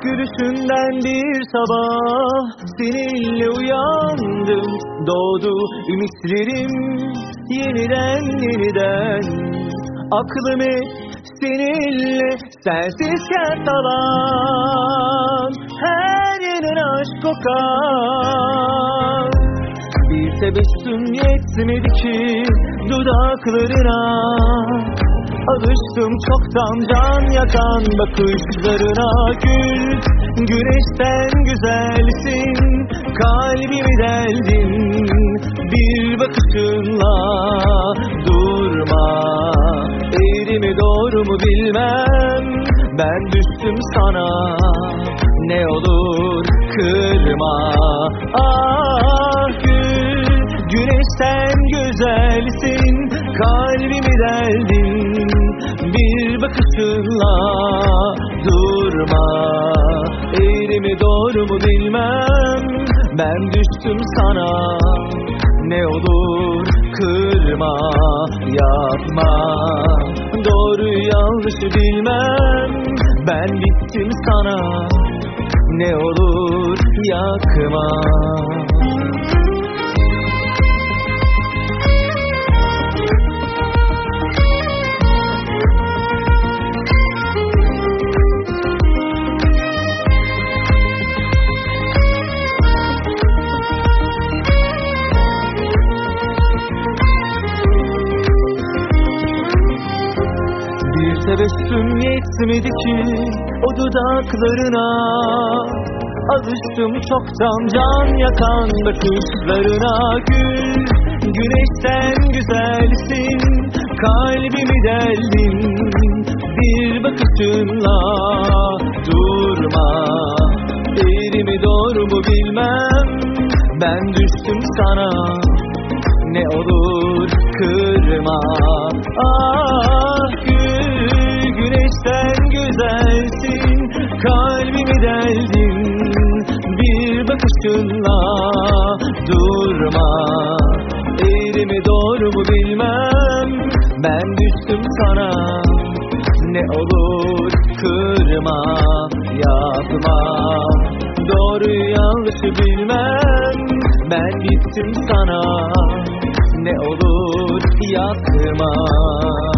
Gülüşünden bir sabah seninle uyandım. Doğdu ümitlerim yeniden. Aklım hep seninle, sensizken kalan her yerin aşk kokar. Bir tebessüm yetmedi ki dudaklarına, alıştım çoktan can yakan bakışlarına. Güneşten güzelsin, kalbimi deldin bir bakışınla. Durma, eğri mi doğru mu bilmem, ben düştüm sana, ne olur kırma. Ah güneşten güzelsin, kalbimi deldin bir bakışınla. Durma, eğri mi doğru mu bilmem, ben düştüm sana, ne olur kırma. Yapma, doğru yanlışı bilmem, ben bittim sana, ne olur yakma. Tebessüm yetmedi ki o dudaklarına, alıştım çoktan can yakan bakışlarına. Güneşten güzelsin, kalbimi deldin bir bakışınla. Durma, eğri mi doğru mu bilmem, ben düştüm sana, ne olur kırma. Ah güneşten güzelsin, kalbimi deldin bir bakışınla. Durma, eğri mi doğru mu bilmem, ben düştüm sana, ne olur kırma. Yapma, doğru yanlışı bilmem, ben bittim sana, ne olur yakma.